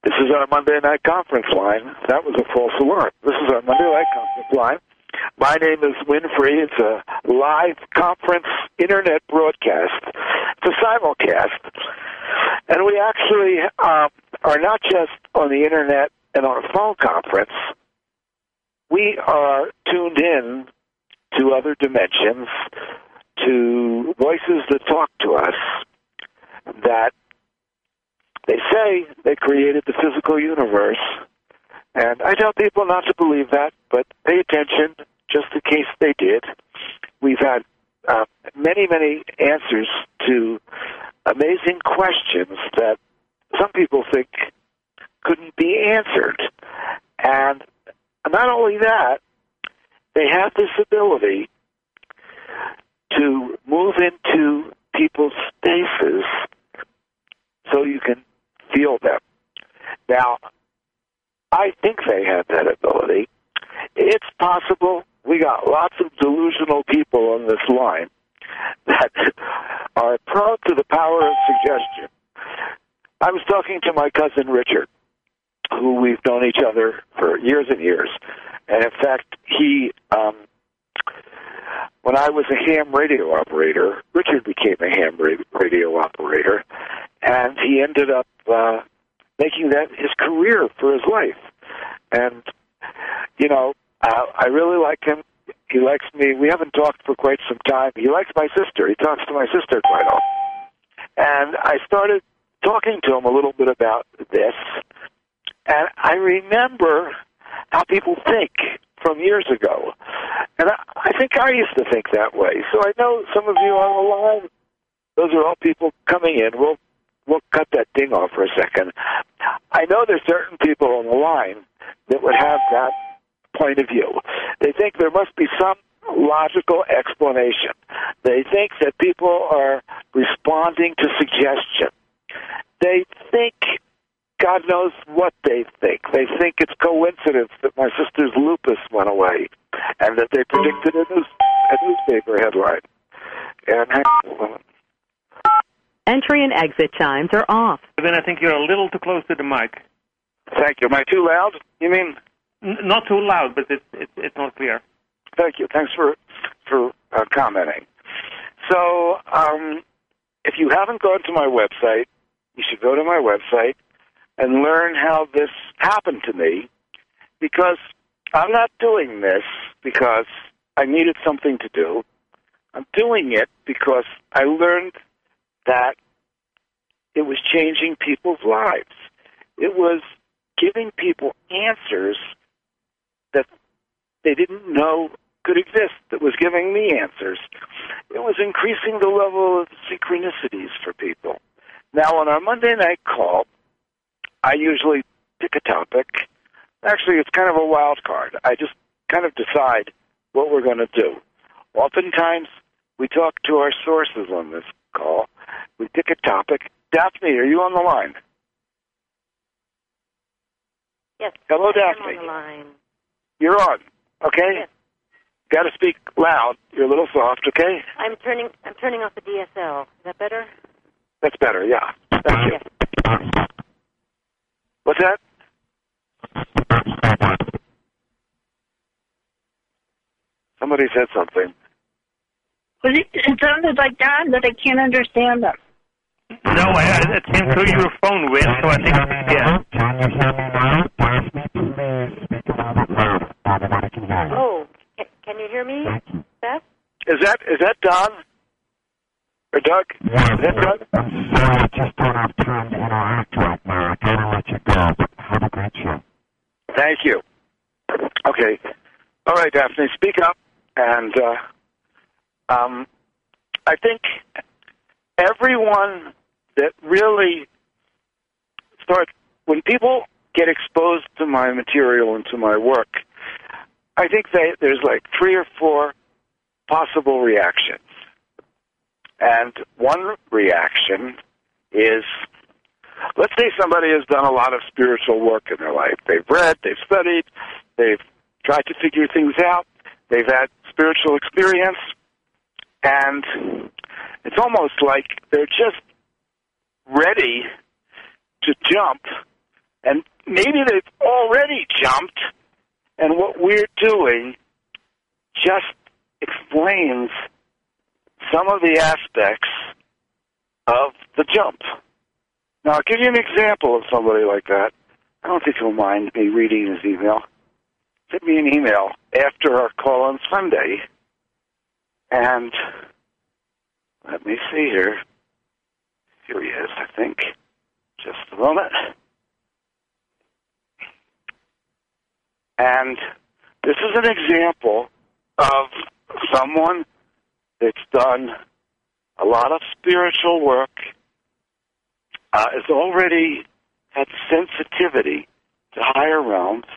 This is our Monday night conference line. That was a false alarm. This is our Monday night conference line. My name is Winfrey. It's a live conference internet broadcast. It's a simulcast. And we actually are not just on the internet and on a phone conference. We are tuned in to other dimensions, to voices that talk to us, that they say they created the physical universe. And I tell people not to believe that, but pay attention just in case they did. We've had many, many answers to amazing questions that some people think couldn't be answered. And not only that, they have this ability to move into people's spaces so you can feel them. Now, I think they have that ability. It's possible. We got lots of delusional people on this line that are prone to the power of suggestion. I was talking to my cousin Richard, who we've known each other for years and years. And in fact, when I was a ham radio operator, Richard became a ham radio operator, and he ended up making that his career for his life. And, you know, I really like him. He likes me. We haven't talked for quite some time. He likes my sister. He talks to my sister quite often. And I started talking to him a little bit about this, and I remember how people think from years ago. And I think I used to think that way. So I know some of you on the line, those are all people coming in. We'll cut that ding off for a second. I know there's certain people on the line that would have that point of view. They think there must be some logical explanation. They think that people are responding to suggestion. They think, God knows what they think. They think it's coincidence that my sister's lupus went away and that they predicted a newspaper headline. And entry and exit chimes are off. Then I think you're a little too close to the mic. Thank you. Am I too loud? You mean? Not too loud, but it's not clear. Thank you. Thanks for commenting. So, if you haven't gone to my website, you should go to my website and learn how this happened to me, because I'm not doing this because I needed something to do. I'm doing it because I learned that it was changing people's lives. It was giving people answers that they didn't know could exist, that was giving me answers. It was increasing the level of synchronicities for people. Now, on our Monday night call, I usually pick a topic. Actually, it's kind of a wild card. I just kind of decide what we're going to do. Oftentimes, we talk to our sources on this call. We pick a topic. Daphne, are you on the line? Yes. Hello, Daphne. I'm on the line. You're on, okay? Yes. Got to speak loud. You're a little soft, okay? I'm turning off the DSL. Is that better? That's better, yeah. Thank you. Yes. What's that? Somebody said something. But it sounded like God, but I can't understand them. No, it came through your phone, Win, so I think, yeah. Oh, can you hear me, Beth? Is that Don? Or Doug? Is that Doug? I'm sorry, I just don't have time to interact right now. I gotta let you go, but have a great show. Thank you. Okay. All right, Daphne, speak up. And I think everyone that really starts, when people get exposed to my material and to my work, I think there's like 3 or 4 possible reactions. And one reaction is, let's say somebody has done a lot of spiritual work in their life. They've read, they've studied, they've tried to figure things out, they've had spiritual experience, and it's almost like they're just ready to jump And maybe they've already jumped, and what we're doing just explains some of the aspects of the jump. Now, I'll give you an example of somebody like that. I don't think he'll mind me reading his email. Send me an email after our call on Sunday, and let me see here. Here he is, I think. Just a moment. And this is an example of someone that's done a lot of spiritual work, has already had sensitivity to higher realms,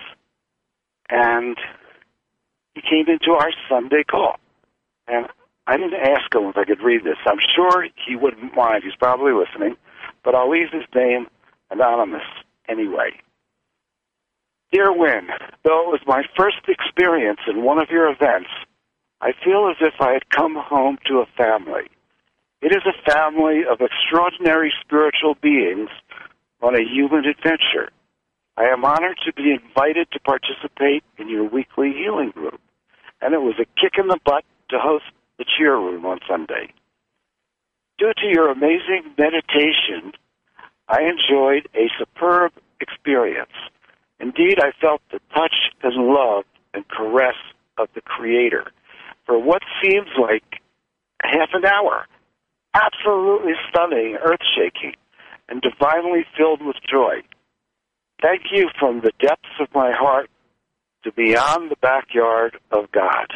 and he came into our Sunday call. And I didn't ask him if I could read this. I'm sure he wouldn't mind. He's probably listening, but I'll leave his name anonymous anyway. Dear Wynn, though it was my first experience in one of your events, I feel as if I had come home to a family. It is a family of extraordinary spiritual beings on a human adventure. I am honored to be invited to participate in your weekly healing group, and it was a kick in the butt to host the cheer room on Sunday. Due to your amazing meditation, I enjoyed a superb experience. Indeed, I felt the touch and love and caress of the Creator for what seems like half an hour. Absolutely stunning, earth-shaking, and divinely filled with joy. Thank you from the depths of my heart to beyond the backyard of God.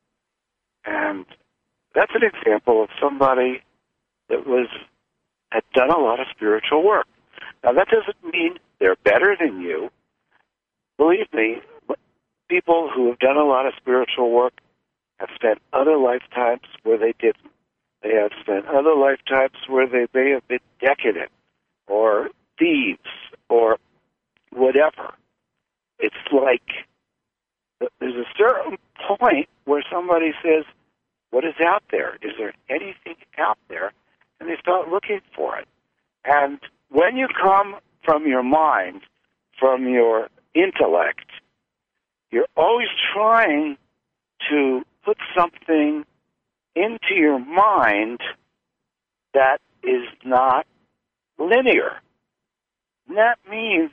And that's an example of somebody that had done a lot of spiritual work. Now, that doesn't mean they're better than you. Believe me, people who have done a lot of spiritual work have spent other lifetimes where they didn't. They have spent other lifetimes where they may have been decadent or thieves or whatever. It's like there's a certain point where somebody says, what is out there? Is there anything out there? And they start looking for it. And when you come from your mind, from your intellect, you're always trying to put something into your mind that is not linear. And that means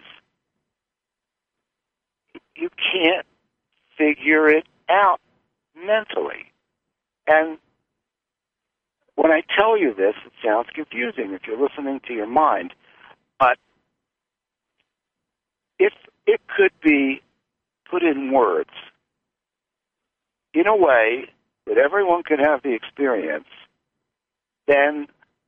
you can't figure it out mentally. And when I tell you this, it sounds confusing if you're listening to your mind, but if it could be put in words in a way that everyone could have the experience, then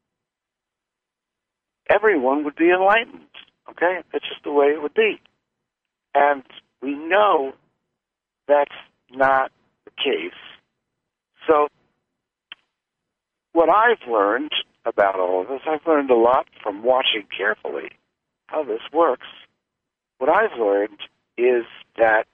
everyone would be enlightened, okay? That's just the way it would be. And we know that's not the case. So what I've learned about all of this, I've learned a lot from watching carefully how this works. What I've learned is that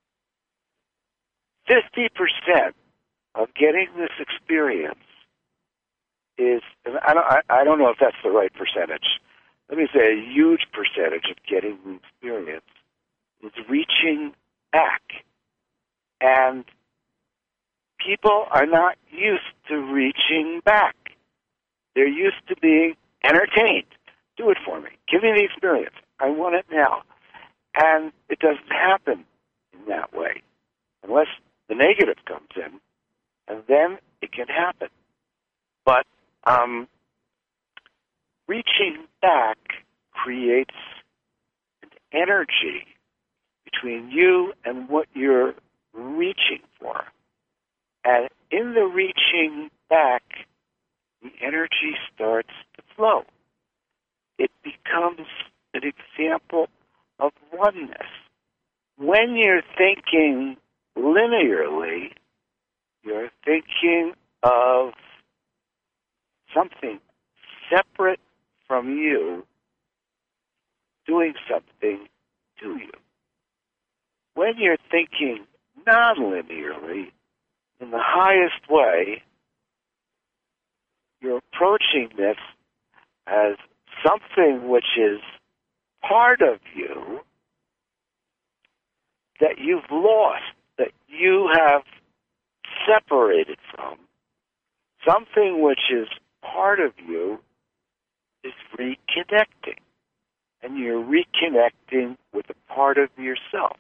50% of getting this experience is, and I don't know if that's the right percentage. Let me say a huge percentage of getting the experience is reaching back. And people are not used to reaching back. They're used to being entertained. Do it for me. Give me the experience. I want it now. And it doesn't happen in that way unless the negative comes in, and then it can happen. But reaching back creates an energy between you and what you're reaching for. And in the reaching back, the energy starts to flow. It becomes an example of oneness. When you're thinking linearly, you're thinking of something separate from you doing something to you. When you're thinking non-linearly, in the highest way, you're approaching this as something which is part of you that you've lost, that you have separated from, something which is part of you is reconnecting. And you're reconnecting with a part of yourself.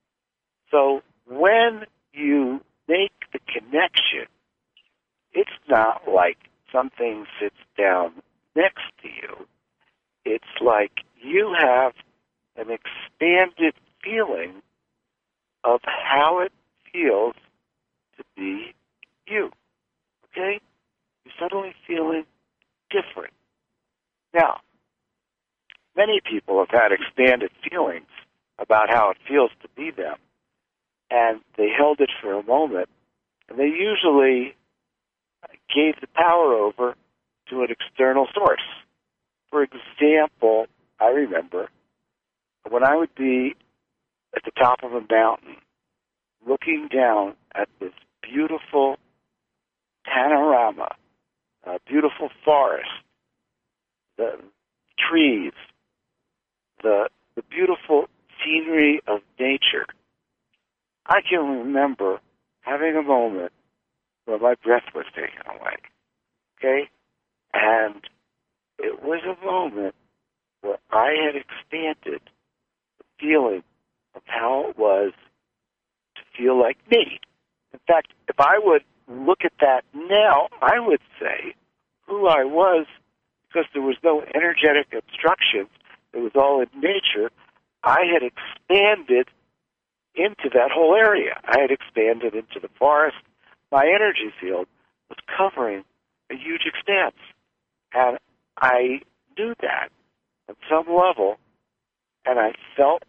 So when you make the connection, it's not like something sits down next to you. It's like you have an expanded feeling of how it feels to be you. Okay? You're suddenly feeling different. Now, many people have had expanded feelings about how it feels to be them, and they held it for a moment, and they usually gave the power over to an external source. For example, I remember when I would be at the top of a mountain looking down at this beautiful panorama, a beautiful forest, the trees, the beautiful scenery of nature. I can remember having a moment where my breath was taken away. Okay? And it was a moment where I had expanded the feeling of how it was to feel like me. In fact, if I would look at that now, I would say who I was, because there was no energetic obstructions, it was all in nature, I had expanded into that whole area. I had expanded into the forest. My energy field was covering a huge expanse. And I knew that at some level, and I felt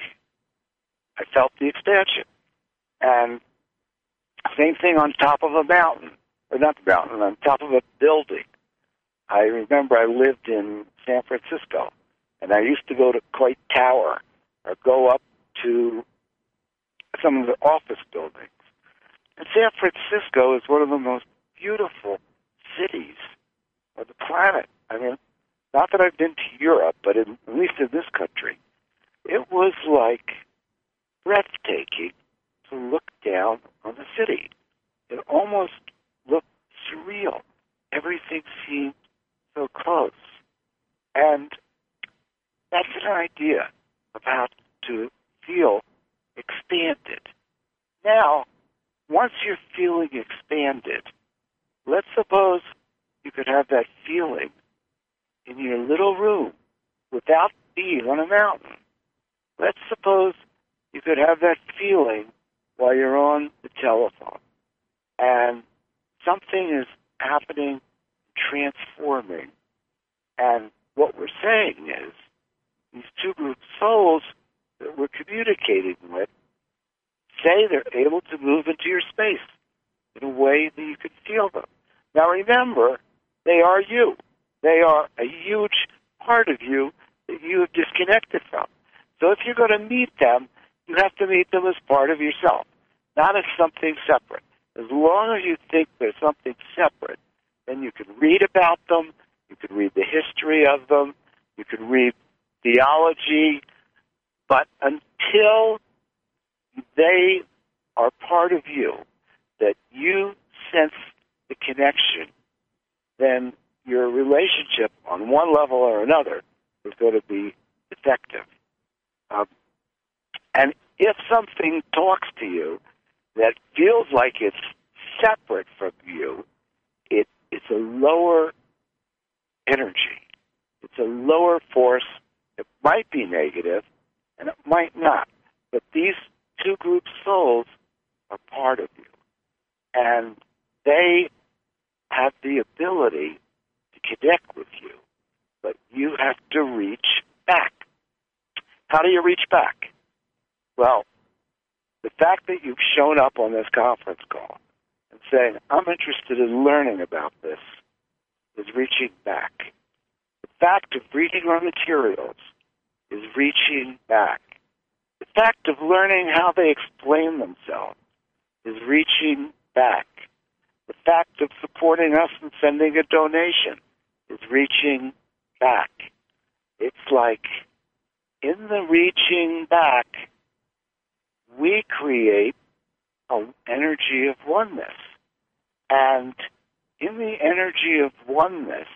the expansion. And same thing on top of a mountain, or not the mountain, on top of a building. I remember I lived in San Francisco, and I used to go to Coit Tower or go up to some of the office buildings. And San Francisco is one of the most beautiful cities of the planet. I mean, not that I've been to Europe, but at least in this country, it was like breathtaking to look down on the city. It almost looked surreal. Everything seemed so close. And that's an idea of how to feel expanded. Now, once you're feeling expanded, let's suppose you could have that feeling in your little room without being on a mountain. Let's suppose you could have that feeling while you're on the telephone and something is happening, transforming. And what we're saying is these two group souls that we're communicating with say they're able to move into your space in a way that you can feel them. Now remember, they are you. They are a huge part of you that you have disconnected from. So if you're going to meet them, you have to meet them as part of yourself, not as something separate. As long as you think there's something separate, then you can read about them, you can read the history of them, you can read theology, but until they are part of you, that you sense the connection, then your relationship on one level or another is going to be effective. And if something talks to you that feels like it's separate from you, it's a lower energy. It's a lower force. It might be negative, and it might not. But these two group souls are part of you. And they have the ability to connect with you. But you have to reach back. How do you reach back? Well, the fact that you've shown up on this conference call and saying, I'm interested in learning about this, is reaching back. The fact of reading our materials is reaching back. The fact of learning how they explain themselves is reaching back. The fact of supporting us and sending a donation is reaching back. It's like in the reaching back, we create an energy of oneness. And in the energy of oneness,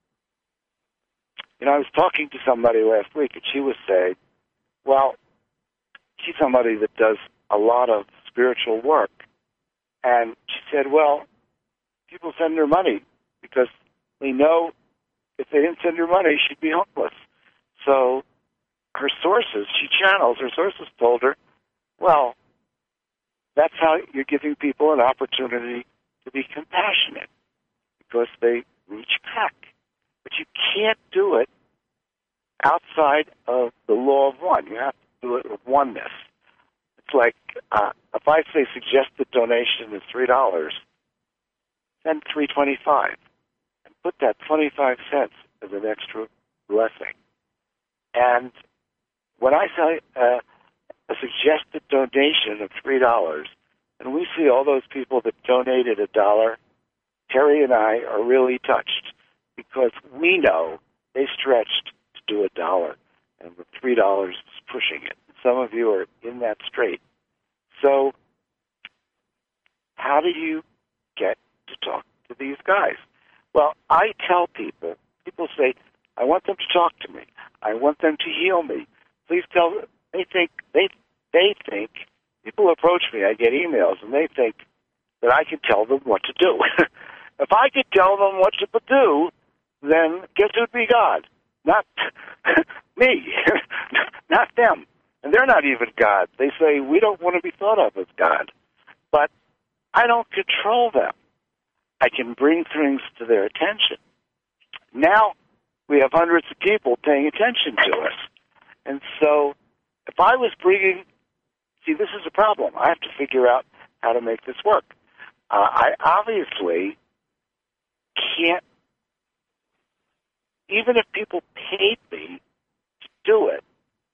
I was talking to somebody last week, and she was saying, well, she's somebody that does a lot of spiritual work. And she said, well, people send her money because they know if they didn't send her money, she'd be homeless. So her sources, her sources told her, well, that's how you're giving people an opportunity to be compassionate because they reach back. But you can't do it outside of the law of one. You have to do it with oneness. It's like if I say suggested donation is $3, send $3.25 and put that 25 cents as an extra blessing. And when I say a suggested donation of $3, and we see all those people that donated $1, Terry and I are really touched because we know they stretched to do $1, and the $3 is pushing it. Some of you are in that strait. So how do you get to talk to these guys? Well, I tell people say, I want them to talk to me. I want them to heal me. Please tell them. They think, people approach me, I get emails, and they think that I can tell them what to do. If I could tell them what to do, then guess who'd be God? Not me, not them. And they're not even God. They say, we don't want to be thought of as God. But I don't control them. I can bring things to their attention. Now we have hundreds of people paying attention to us. And so if I was bringing, this is a problem. I have to figure out how to make this work. I obviously can't, even if people paid me to do it,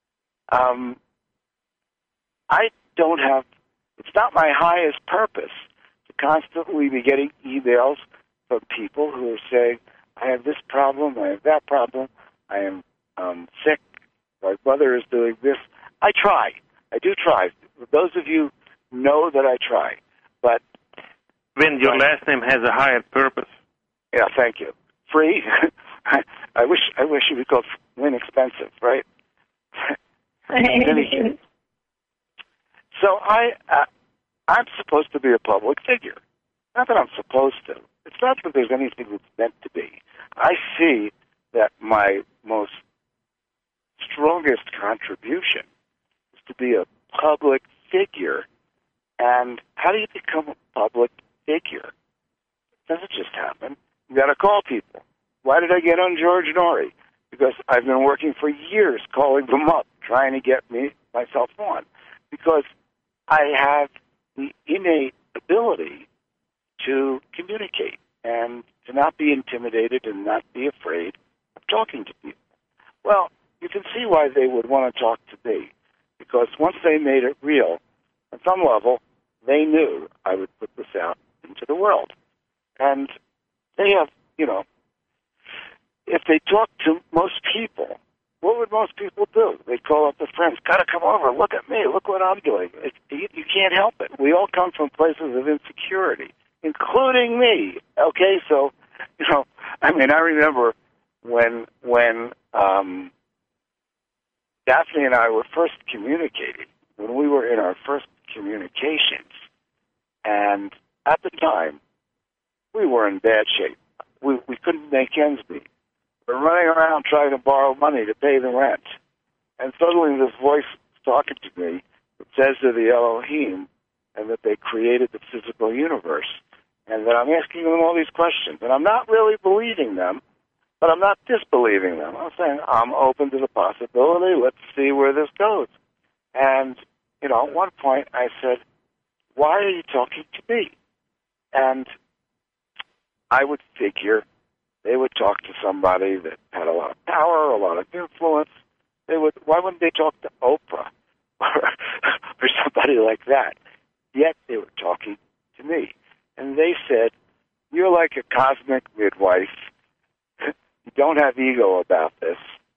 I don't have, it's not my highest purpose to constantly be getting emails from people who are saying, I have this problem, I have that problem, I am sick, my mother is doing this. I try. I do try. Those of you know that I try. But Vin, your last name has a higher purpose. Yeah, thank you. Free? I wish it would be called inexpensive, right? So I'm supposed to be a public figure. Not that I'm supposed to. It's not that there's anything that's meant to be. I see that my most strongest contribution is to be a public figure. And how do you become a public figure? It doesn't just happen. You got to call people. Why did I get on George Norrie? Because I've been working for years calling them up, trying to get myself on. Because I have the innate ability to communicate and to not be intimidated and not be afraid of talking to people. Well, you can see why they would want to talk to me. Because once they made it real, on some level, they knew I would put this out into the world. And they have, if they talk to most people, what would most people do? They'd call up their friends, got to come over, look at me, look what I'm doing. You can't help it. We all come from places of insecurity, including me. Okay, so, I remember when Daphne and I were first communicating, when we were in our first communications, and at the time, we were in bad shape. We couldn't make ends meet. We're running around trying to borrow money to pay the rent. And suddenly this voice is talking to me that says to the Elohim and that they created the physical universe. And that I'm asking them all these questions. And I'm not really believing them, but I'm not disbelieving them. I'm saying I'm open to the possibility. Let's see where this goes. And, at one point I said, why are you talking to me? And I would figure they would talk to somebody that had a lot of power, a lot of influence. Why wouldn't they talk to Oprah or somebody like that? Yet they were talking to me. And they said, you're like a cosmic midwife. You don't have ego about this.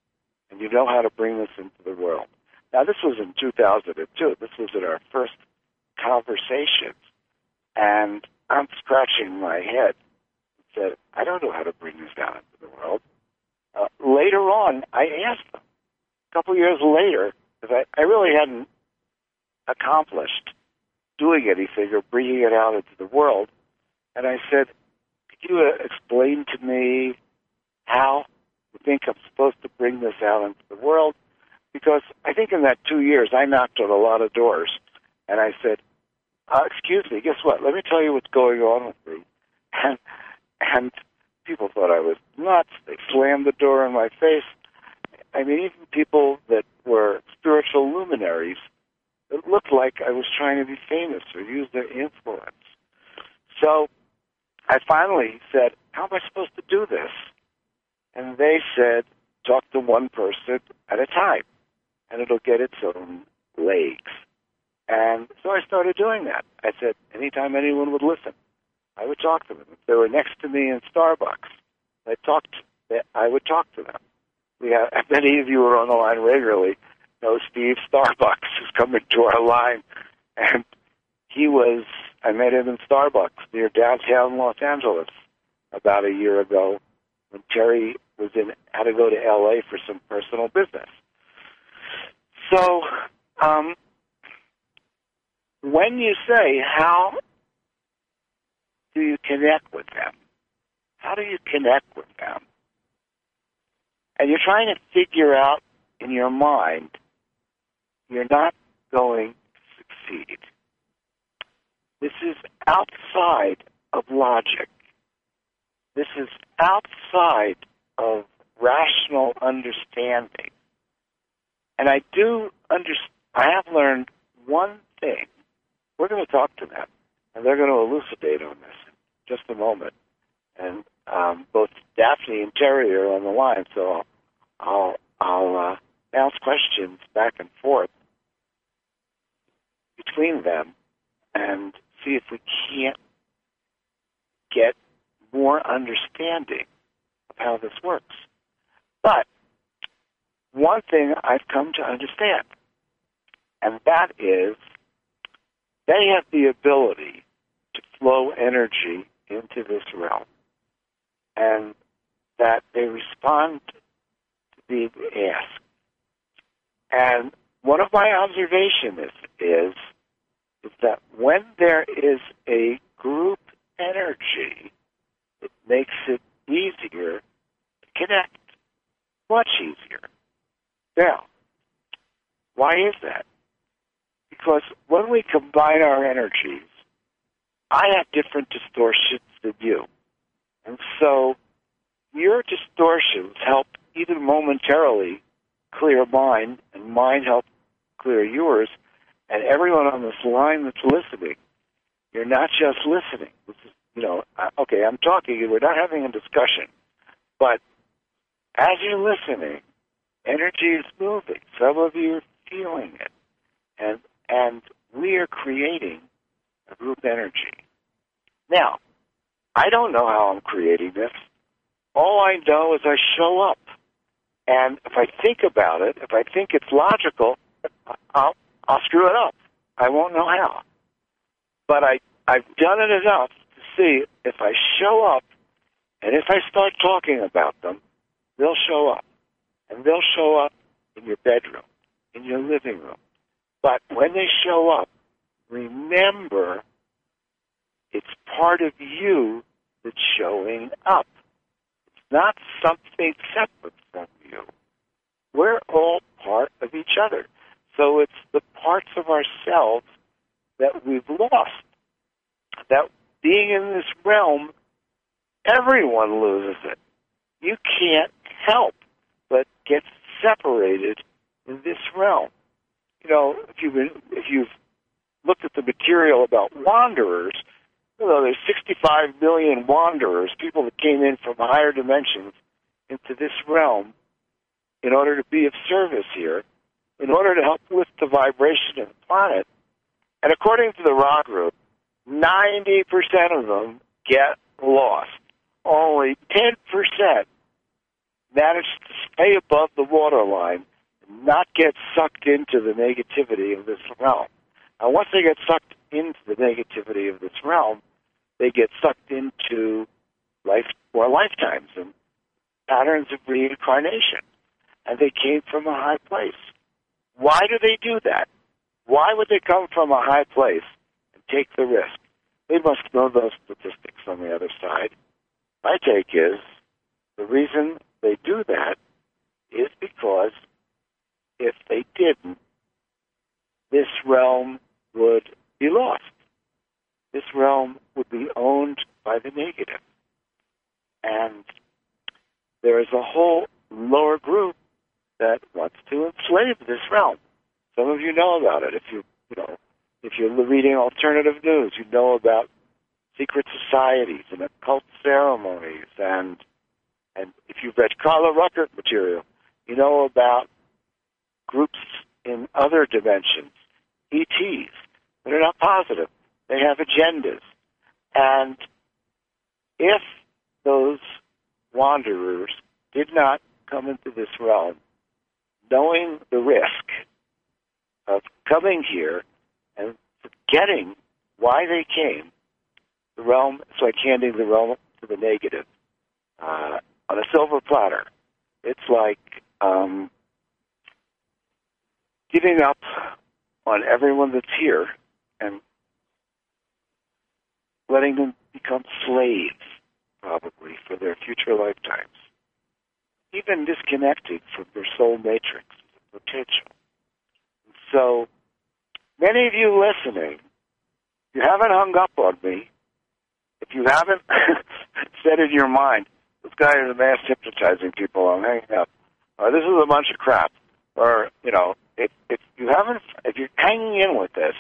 and you know how to bring this into the world. Now, this was in 2002. This was at our first conversation, and I'm scratching my head and said, I don't know how to bring this out into the world. Later on, I asked them, a couple years later, because I really hadn't accomplished doing anything or bringing it out into the world, and I said, could you explain to me how you think I'm supposed to bring this out into the world? Because I think in that 2 years, I knocked on a lot of doors, and I said, excuse me, guess what? Let me tell you what's going on with me. And people thought I was nuts. They slammed the door in my face. I mean, even people that were spiritual luminaries, it looked like I was trying to be famous or use their influence. So I finally said, how am I supposed to do this? And they said, talk to one person at a time, and it'll get its own legs. And so I started doing that. I said, anytime anyone would listen, I would talk to them. If they were next to me in Starbucks, I would talk to them. We have, many of you are on the line regularly know Steve Starbucks is coming to our line, and I met him in Starbucks near downtown Los Angeles about a year ago when Terry had to go to L.A. for some personal business. So, when you say, how do you connect with them? How do you connect with them? And you're trying to figure out in your mind, you're not going to succeed. This is outside of logic. This is outside of rational understanding. And I have learned one thing. We're going to talk to them, and they're going to elucidate on this in just a moment. And both Daphne and Terry are on the line, so I'll bounce questions back and forth between them and see if we can't get more understanding of how this works. But one thing I've come to understand, and that is they have the ability to flow energy into this realm, and that they respond to being asked. And one of my observations is that when there is a group energy, it makes it easier to connect, much easier. Now, why is that? Because when we combine our energies, I have different distortions than you. And so your distortions help either momentarily clear mine, and mine help clear yours, and everyone on this line that's listening, you're not just listening. This is, okay, I'm talking, we're not having a discussion, but as you're listening, energy is moving. Some of you are feeling it, and we are creating a group energy. Now, I don't know how I'm creating this. All I know is I show up. And if I think about it, if I think it's logical, I'll screw it up. I won't know how. But I've done it enough to see if I show up, and if I start talking about them, they'll show up. And they'll show up in your bedroom, in your living room. But when they show up, remember, it's part of you that's showing up. It's not something separate from you. We're all part of each other. So it's the parts of ourselves that we've lost. That being in this realm, everyone loses it. You can't help but get separated in this realm. If you've looked at the material about wanderers, there's 65 million wanderers, people that came in from higher dimensions into this realm in order to be of service here, in order to help lift the vibration of the planet. And according to the Ra Group, 90% of them get lost. Only 10% manage to stay above the waterline and not get sucked into the negativity of this realm. And once they get sucked into the negativity of this realm, they get sucked into lifetimes and patterns of reincarnation. And they came from a high place. Why do they do that? Why would they come from a high place and take the risk? They must know those statistics on the other side. My take is the reason they do that is because if they didn't, this realm would be lost. This realm would be owned by the negative. And there is a whole lower group that wants to enslave this realm. Some of you know about it. If you're reading alternative news, you know about secret societies and occult ceremonies, and if you've read Carla Ruckert material, you know about groups in other dimensions, ETs, that are not positive. They have agendas. And if those wanderers did not come into this realm, knowing the risk of coming here and forgetting why they came, the realm, it's like handing the realm to the negative on a silver platter. It's like giving up on everyone that's here and letting them become slaves, probably, for their future lifetimes. Even disconnected from their soul matrix potential. So, many of you listening, you haven't hung up on me. If you haven't said in your mind, this guy is a mass hypnotizing people, I'm hanging up. Or this is a bunch of crap. Or, if you're hanging in with this,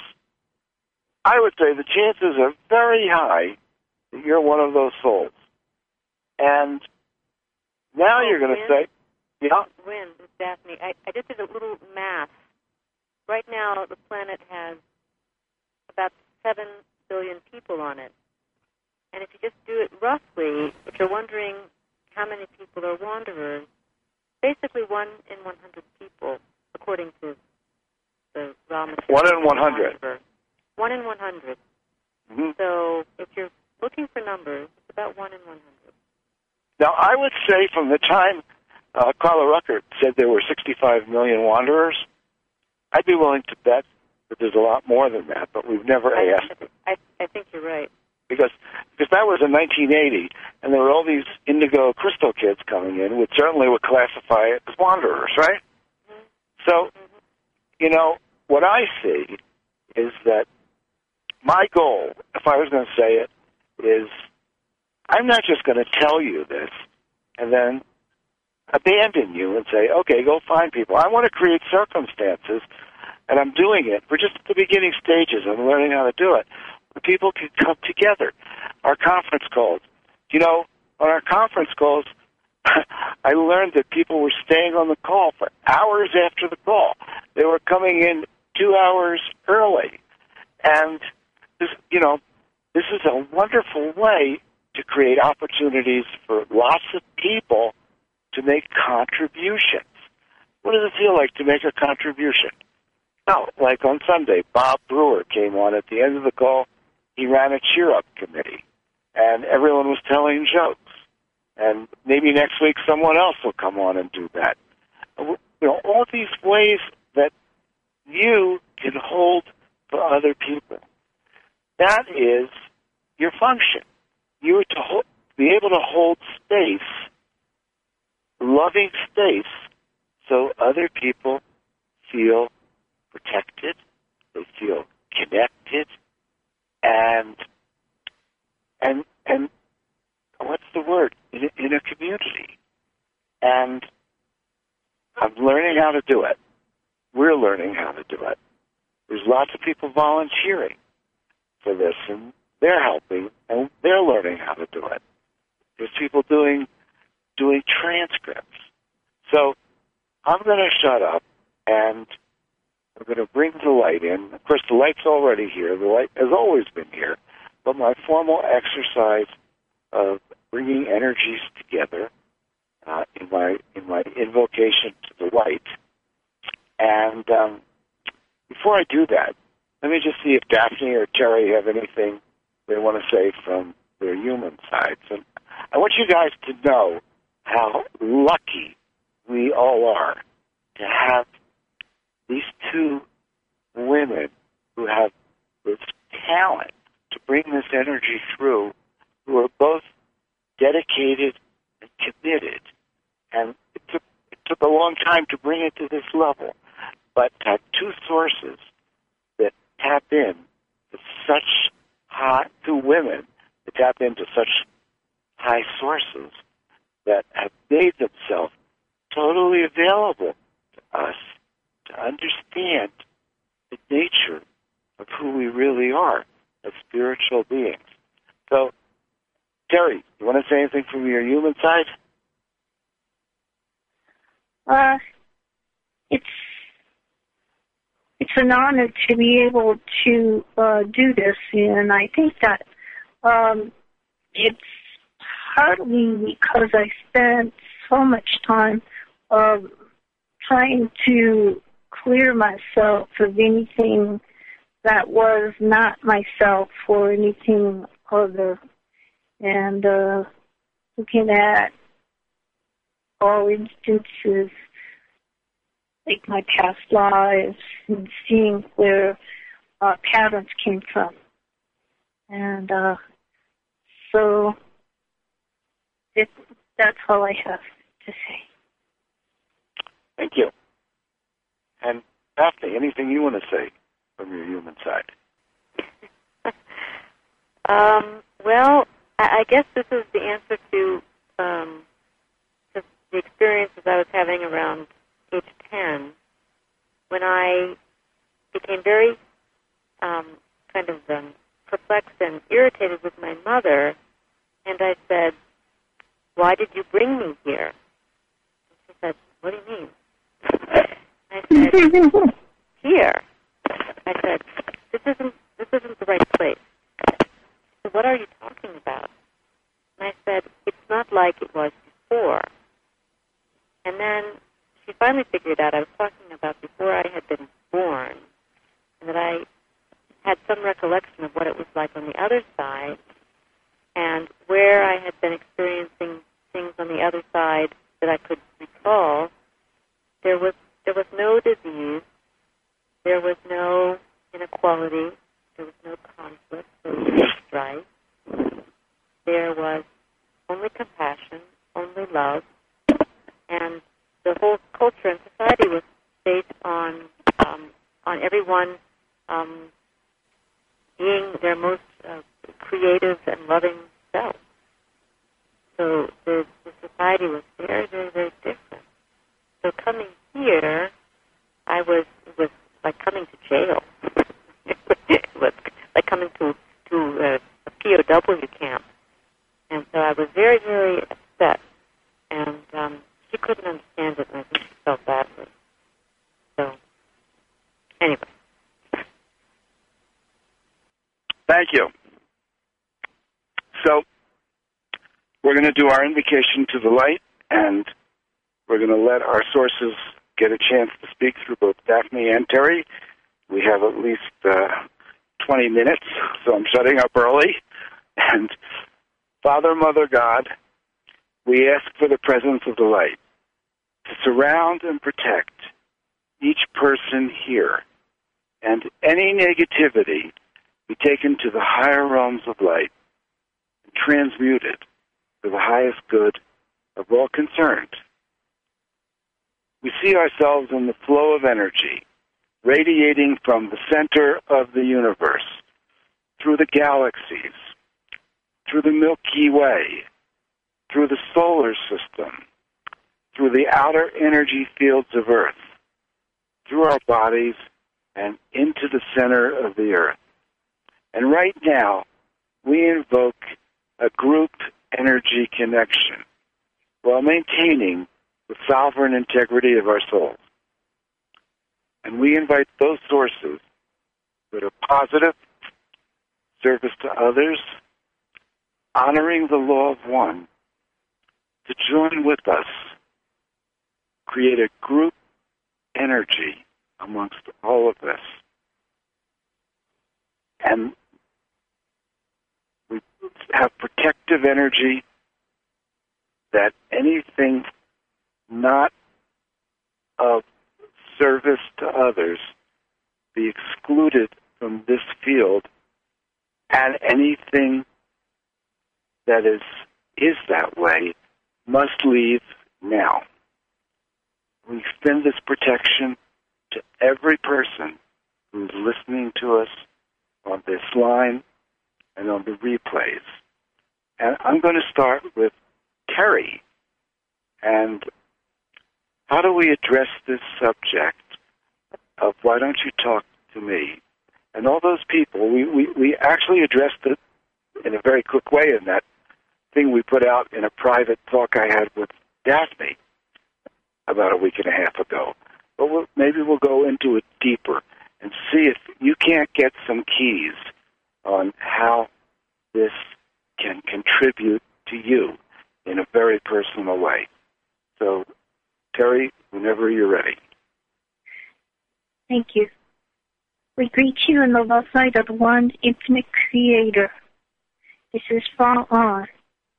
I would say the chances are very high that you're one of those souls. And now you're going to say, yeah? Wynn, Daphne, I just did a little math. Right now, the planet has about 7 billion people on it. And if you just do it roughly, if you're wondering how many people are wanderers, basically 1 in 100 people, according to the raw material. 1 in 100. 1 in 100. Mm-hmm. So if you're looking for numbers, it's about 1 in 100. Now, I would say from the time Carla Ruckert said there were 65 million wanderers, I'd be willing to bet that there's a lot more than that, but we've never asked. I think you're right. Because that was in 1980, and there were all these indigo crystal kids coming in, which certainly would classify it as wanderers, right? Mm-hmm. So, what I see is that my goal, if I was going to say it, is I'm not just going to tell you this and then abandon you and say, okay, go find people. I want to create circumstances, and I'm doing it. We're just at the beginning stages. I'm learning how to do it. Where people can come together. Our conference calls. On our conference calls, I learned that people were staying on the call for hours after the call. They were coming in 2 hours early. And, this is a wonderful way to create opportunities for lots of people to make contributions. What does it feel like to make a contribution? Oh, like on Sunday, Bob Brewer came on at the end of the call. He ran a cheer-up committee, and everyone was telling jokes. And maybe next week someone else will come on and do that. All these ways that you can hold for other people. That is your function. You are to be able to hold space, loving space, so other people feel protected, they feel connected, and what's the word? In a community. And I'm learning how to do it. We're learning how to do it. There's lots of people volunteering for this, and they're helping, and they're learning how to do it. There's people doing transcripts. So I'm going to shut up, and I'm going to bring the light in. Of course, the light's already here. The light has always been here. But my formal exercise of bringing energies together, in my invocation to the light. And before I do that, let me just see if Daphne or Terry have anything they want to say from their human sides. And I want you guys to know how lucky we all are to have these two women who have this talent to bring this energy through, who are both dedicated and committed. And it took a long time to bring it to this level, but to have two sources that tap in to such high, two women that tap into such high sources that have made themselves totally available to us to understand the nature of who we really are as spiritual beings. So, Terry, you want to say anything from your human side? It's an honor to be able to do this, and I think that it's partly because I spent so much time trying to clear myself of anything that was not myself or anything other, and looking at all instances like my past lives and seeing where patterns came from. And so that's all I have to say. Thank you. And Daphne, anything you want to say from your human side? Well, I guess this is the answer to the experiences I was having around age 10, when I became very perplexed and irritated with my mother, and I said, "Why did you bring me here?" And she said, "What do you mean?" I said, "Here." I said, "This isn't the right place." She said, "What are you talking about?" And I said, "It's not like it was before." And then she finally figured out I was talking about before I had been born, and that I had some recollection of what it was like on the other side, and where I had been experiencing things on the other side that I could recall. There was no disease, there was no inequality, there was no conflict, there was no strife. There was only compassion, only love, and the whole culture and society was based on everyone being their most creative and loving self. So the society was very, very, very different. So coming here, it was like coming to jail. It was like coming to a POW camp. And so I was very, very upset. And she couldn't understand it, and I think she felt badly. So, anyway. Thank you. So, we're going to do our invocation to the light, and we're going to let our sources get a chance to speak through both Daphne and Terry. We have at least 20 minutes, so I'm shutting up early. And Father, Mother, God, we ask for the presence of the light to surround and protect each person here, and any negativity be taken to the higher realms of light and transmuted for the highest good of all concerned. We see ourselves in the flow of energy radiating from the center of the universe, through the galaxies, through the Milky Way, through the solar system, through the outer energy fields of Earth, through our bodies, and into the center of the Earth. And right now, we invoke a group energy connection while maintaining the sovereign integrity of our souls. And we invite those sources that are positive, service to others, honoring the law of one, to join with us, create a group energy amongst all of this. And we have protective energy that anything not of service to others be excluded from this field, and anything that is that way must leave now. We extend this protection to every person who's listening to us on this line and on the replays. And I'm going to start with Terry. And how do we address this subject of why don't you talk to me? And all those people, we actually addressed it in a very quick way in that thing we put out in a private talk I had with Daphne about a week and a half ago. But maybe we'll go into it deeper and see if you can't get some keys on how this can contribute to you in a very personal way. So, Terry, whenever you're ready. Thank you. We greet you in the love light of the one infinite creator. This is Fa On.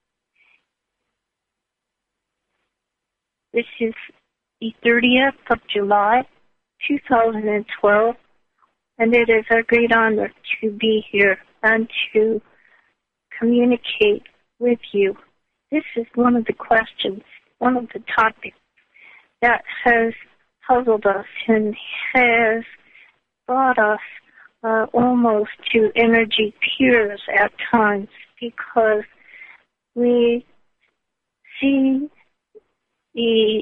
This is the 30th of July, 2012, and it is a great honor to be here and to communicate with you. This is one of the questions, one of the topics that has puzzled us and has brought us almost to energy tears at times, because we see the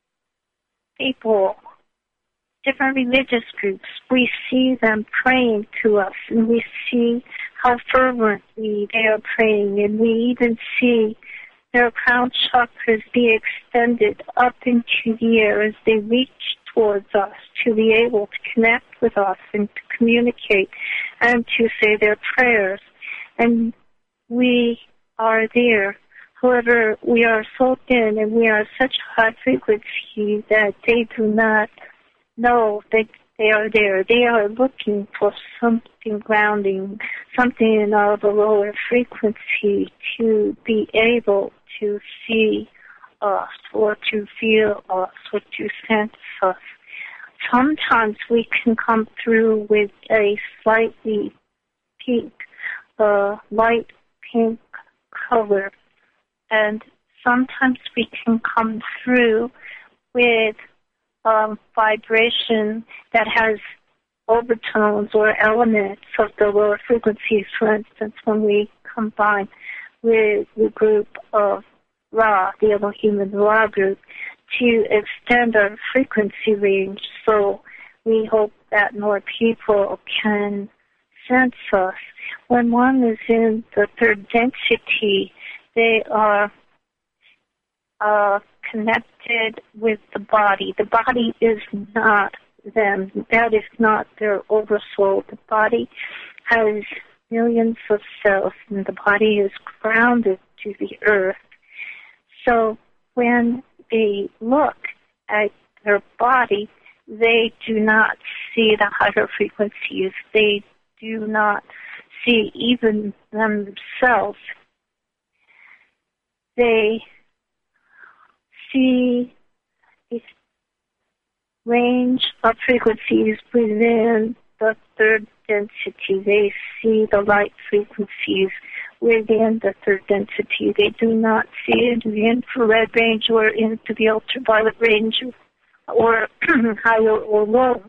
people, different religious groups, we see them praying to us, and we see how fervently they are praying, and we even see their crown chakras be extended up into the air as they reach towards us to be able to connect with us and to communicate and to say their prayers. And we are there. However, we are so thin and we are such high frequency that they do not know that they are there. They are looking for something grounding, something of a lower frequency to be able to see us or to feel us or to sense us. Sometimes we can come through with a slightly pink, light pink color, and sometimes we can come through with vibration that has overtones or elements of the lower frequencies. For instance, when we combine with the group of Ra, the Elohim and Ra group, to extend our frequency range. So we hope that more people can sense us. When one is in the third density, they are connected with the body. The body is not them. That is not their oversoul. The body has millions of cells, and the body is grounded to the earth. So when they look at their body, they do not see the higher frequencies. They do not see even themselves. They see a range of frequencies within the third density. They see the light frequencies within the third density. They do not see into the infrared range or into the ultraviolet range or higher or low.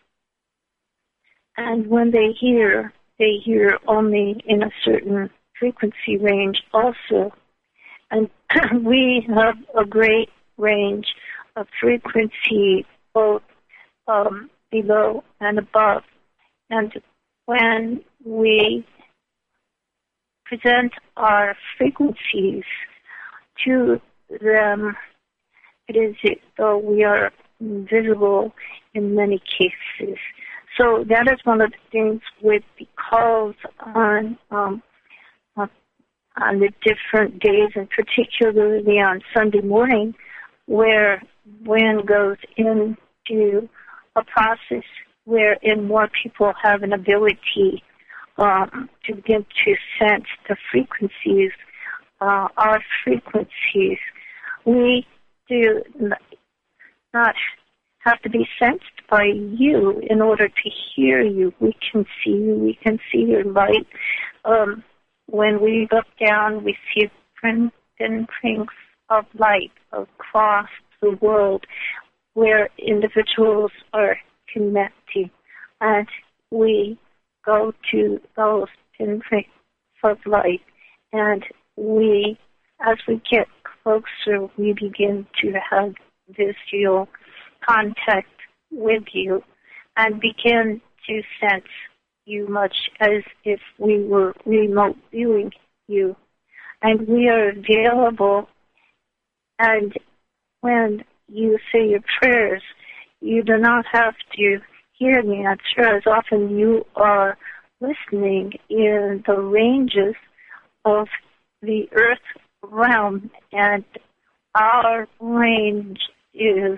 And when they hear only in a certain frequency range also. And we have a great range of frequency both below and above. And when we present our frequencies to them, it is as though we are invisible in many cases. So that is one of the things with the calls on on the different days, and particularly on Sunday morning, where wind goes into a process wherein more people have an ability to begin to sense the frequencies, our frequencies. We do not have to be sensed by you in order to hear you. We can see you. We can see your light. When we look down, we see pinpricks of light across the world where individuals are connecting. And we go to those pinpricks of light, and as we get closer, we begin to have visual contact with you and begin to sense you much as if we were remote viewing you. And we are available, and when you say your prayers, you do not have to hear the answer, as often you are listening in the ranges of the earth realm, and our range is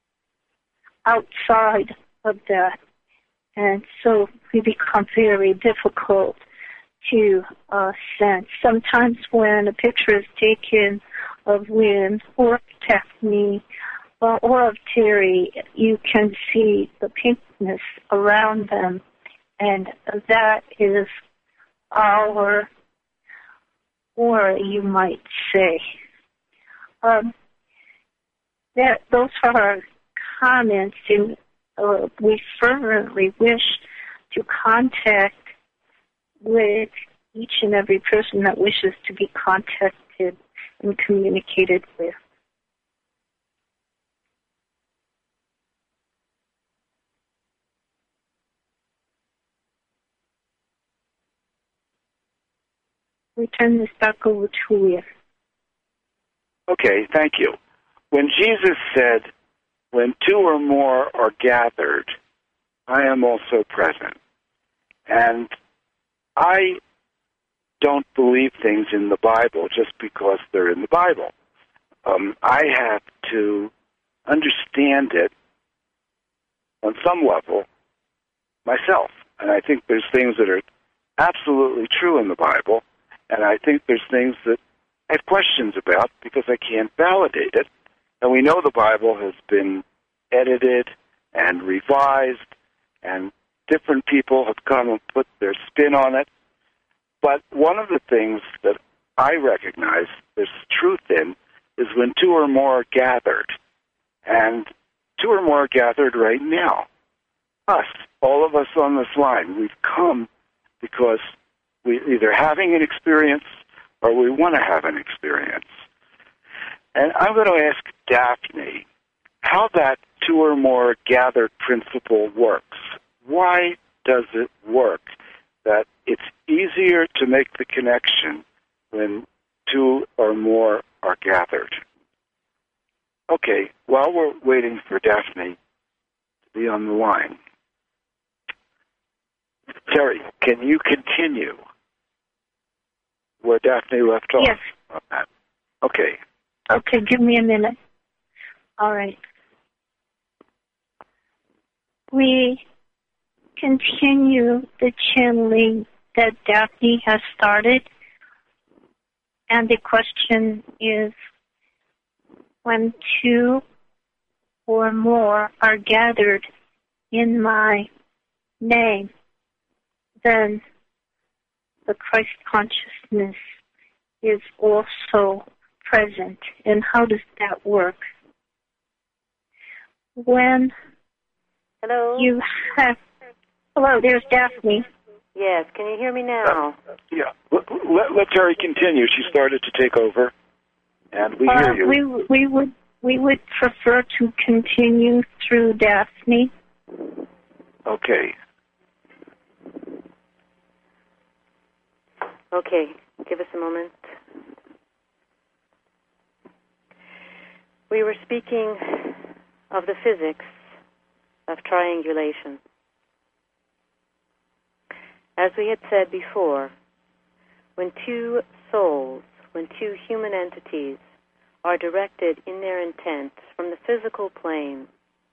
outside of that. And so we become very difficult to sense. Sometimes when a picture is taken of Lynn or Daphne or of Terry, you can see the pinkness around them, and that is our aura, you might say. Those are our comments, and we fervently wish to contact with each and every person that wishes to be contacted and communicated with. We turn this back over to Leah. Okay, thank you. When Jesus said, when two or more are gathered, I am also present. And I don't believe things in the Bible just because they're in the Bible. I have to understand it on some level myself. And I think there's things that are absolutely true in the Bible, and I think there's things that I have questions about because I can't validate it. And we know the Bible has been edited and revised, and different people have come and put their spin on it. But one of the things that I recognize there's truth in is when two or more are gathered. And two or more are gathered right now. Us, all of us on this line, we've come because we're either having an experience or we want to have an experience. And I'm going to ask Daphne how that two or more gathered principle works. Why does it work that it's easier to make the connection when two or more are gathered? Okay, while we're waiting for Daphne to be on the line, Terry, can you continue where Daphne left off? Yes. Okay. Okay, give me a minute. All right. We continue the channeling that Daphne has started, and the question is, when two or more are gathered in my name, then the Christ consciousness is also present. And how does that work? When Hello? you have... Hello, there's Daphne. Yes, can you hear me now? Yeah. Let Terry continue. She started to take over, and we hear you. We would prefer to continue through Daphne. Okay. Okay, give us a moment. We were speaking of the physics of triangulation. As we had said before, when two souls, when two human entities are directed in their intent from the physical plane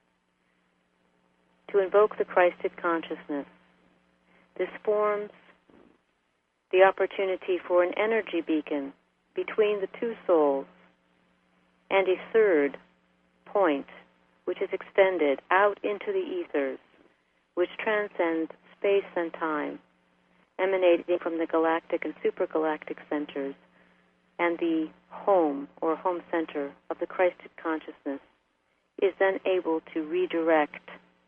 to invoke the Christed consciousness, this forms the opportunity for an energy beacon between the two souls and a third point which is extended out into the ethers, which transcends space and time, emanating from the galactic and supergalactic centers, and the home or home center of the Christed consciousness is then able to redirect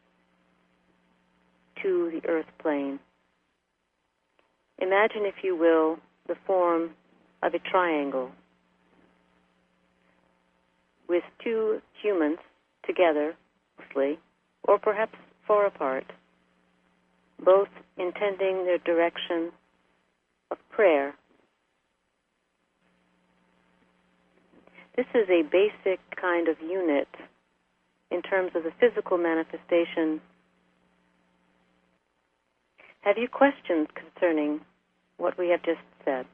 to the earth plane. Imagine, if you will, the form of a triangle with two humans together, mostly, or perhaps far apart, both intending their direction of prayer. This is a basic kind of unit in terms of the physical manifestation. Have you questions concerning what we have just said?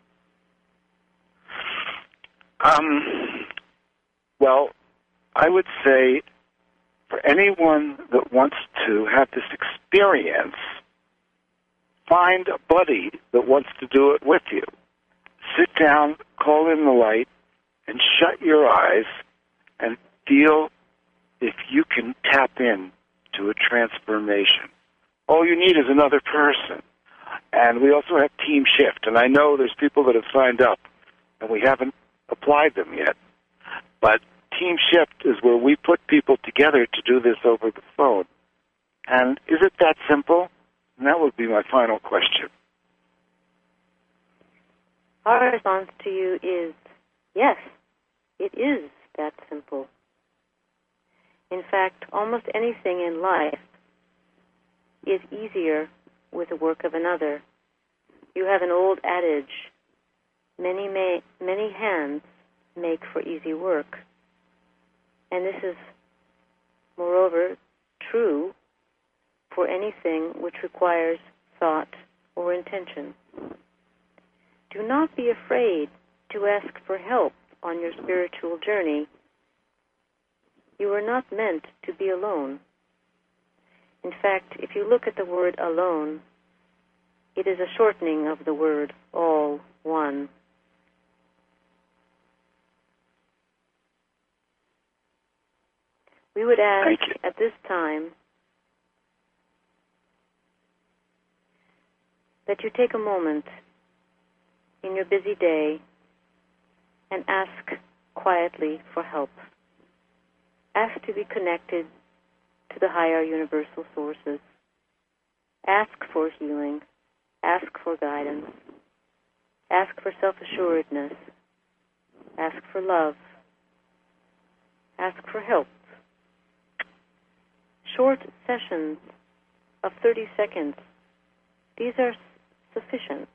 Well, I would say for anyone that wants to have this experience, find a buddy that wants to do it with you. Sit down, call in the light, and shut your eyes and feel if you can tap in to a transformation. All you need is another person. And we also have Team Shift, and I know there's people that have signed up, and we haven't applied them yet. But Team Shift is where we put people together to do this over the phone. And is it that simple? And that would be my final question. Our response to you is, yes, it is that simple. In fact, almost anything in life is easier with the work of another. You have an old adage, many hands make for easy work. And this is, moreover, true for anything which requires thought or intention. Do not be afraid to ask for help on your spiritual journey. You are not meant to be alone. In fact, if you look at the word alone, it is a shortening of the word all one. We would ask at this time that you take a moment in your busy day and ask quietly for help. Ask to be connected to the higher universal sources. Ask for healing. Ask for guidance. Ask for self-assuredness. Ask for love. Ask for help. Short sessions of 30 seconds, these are sufficient.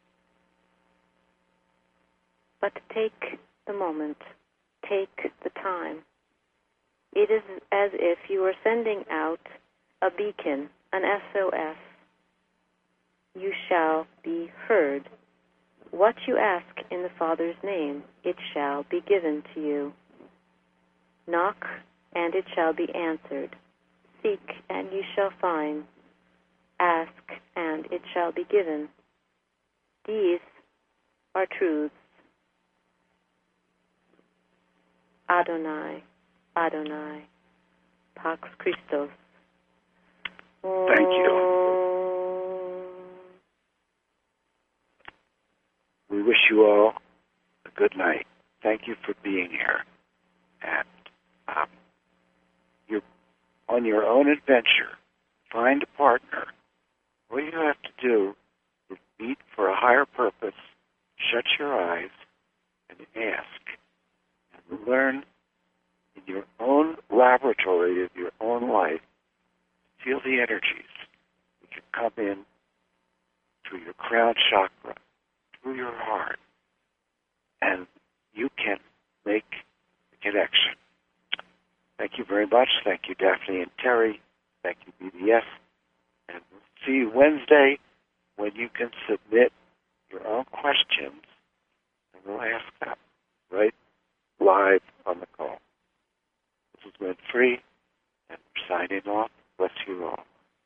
But take the moment, take the time. It is as if you are sending out a beacon, an SOS. You shall be heard. What you ask in the Father's name, it shall be given to you. Knock, and it shall be answered. Seek, and you shall find. Ask, and it shall be given. These are truths. Adonai, Adonai, Pax Christos. Thank you. We wish you all a good night. Thank you for being here. And you're on your own adventure. Find a partner. All you have to do is meet for a higher purpose, shut your eyes, and ask. And learn in your own laboratory of your own life, feel the energies that can come in through your crown chakra, through your heart, and you can make the connection. Thank you very much. Thank you, Daphne and Terry. Thank you, BBS. And we'll see you Wednesday when you can submit your own questions we'll ask that right live on the call. This is Lynn Free, and we're signing off. Bless you all.